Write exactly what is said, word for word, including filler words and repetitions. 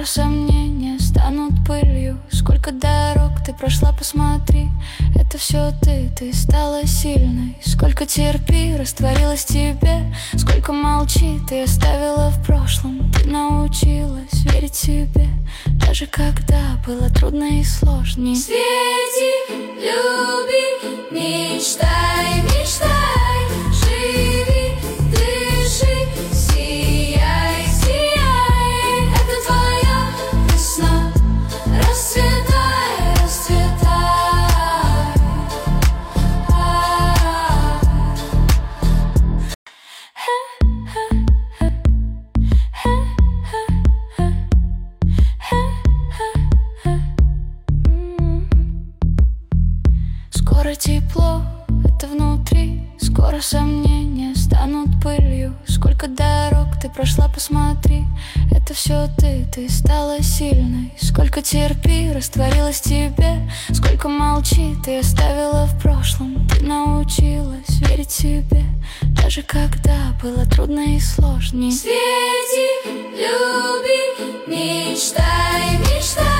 сомнения станут пылью. Сколько дорог ты прошла, посмотри. Это все ты, ты стала сильной. Сколько терпи, растворилась в тебе. Сколько молчи, ты оставила в прошлом. Ты научилась верить себе, даже когда было трудно и сложно. Свети, люби, мечтай, мечтай, живи, дыши, сияй, сияй. Это твоя весна, расцветай, расцветай. Скоро тепло, это внутри. Скоро сомнения станут пылью. Сколько дорог ты прошла, посмотри. Это все ты, ты стала сильной. Сколько терпи, растворилась в тебе. Сколько молчи, ты оставила в прошлом. Ты научилась верить себе, даже когда было трудно и сложно. Свети, люби, мечтай, мечтай.